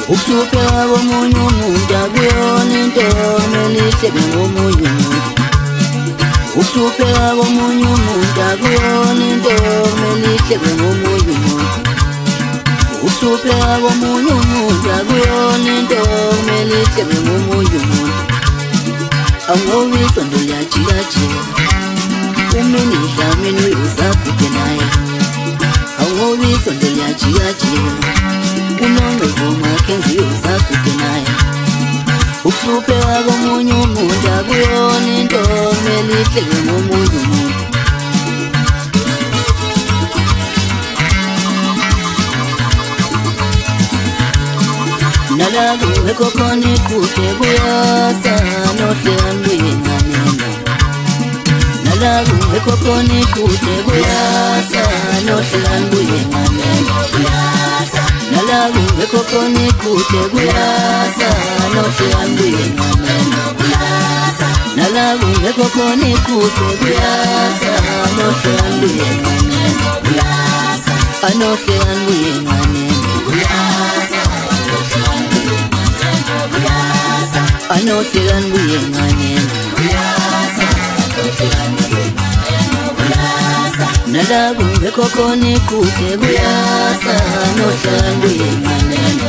Ukuhlupheka komunye umuntu akuyona into kumele ihleke ngomunye umuntu. Ukuhlupheka komunye umuntu akuyona into kumele ihleke ngomunye umuntu. Ukuhlupheka komunye umuntu akuyona into kumele ihleke ngomunye umuntu. Angoba isondo liyajikajika umini dlamini uyozabhike naye. Angoba isondo liyajikajika unongqebo Mackenzie uyozabhike naye. Ukuhlupheka komunye umuntu akuyona into kumele ihleke ngomunye umuntu. Nala kungekho khona iqhude kuyasa nohlekani kuyinganeno. Nala kungekho khona iqhude kuyasa nohlekani kuyinganeno. Nala kungekho khona iqhude kuyasa nohlekani kuyinganeno. Nala kungekho khona iqhude kuyasa nohlekani kuyinganeno. Anohlekani kuyinganeno. Anohlekani kuyinganeno. Nala kungekho khona iqhude kuyasa anohlekani kuyinganeno.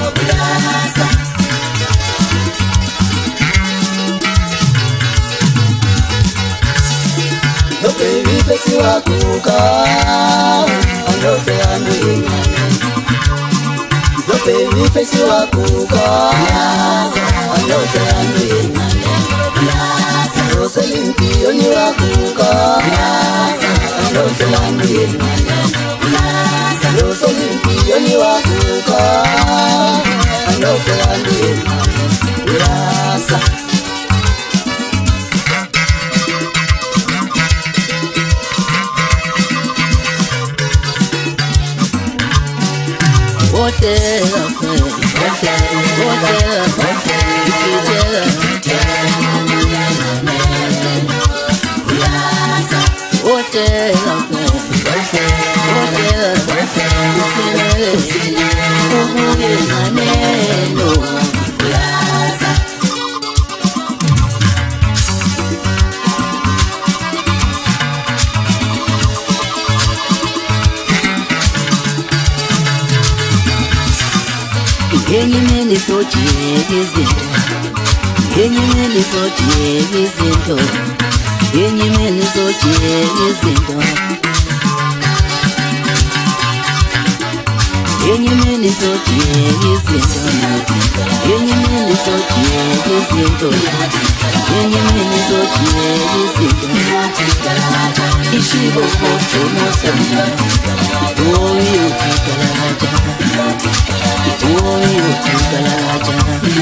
No baby face wakuka anohlekani kuyinganeno. No baby face wakuka anohlekani kuyinganeno. Rosalimpi oni wakuka anohlekani kuyinganeno. Rosalimpi oni wakuka anohlekani kuyinganeno. Wotela kwe, wotela kwe, ikitela, wotela kwe, wotela kwe, usinele, ubuye nganeno. Ngenye imini sojiyeka izinto, ngenye imini sojiyeka izinto, ngenye imini sojiyeka izinto, ngenye imini sojiyeka izinto, ngenye imini sojiyeka izinto, ngenye imini sojiyeka izinto. Ishibo kojomo sanga, oyo tikalaja. Oyo tikalaja,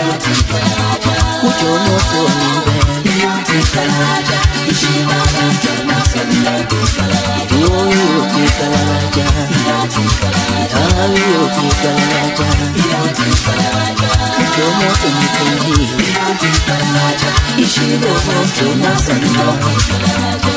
ujono sonimbe. Oyo tikalaja, ayo tikalaja, ujono sonimbe. Ishibo ujono sonimbe.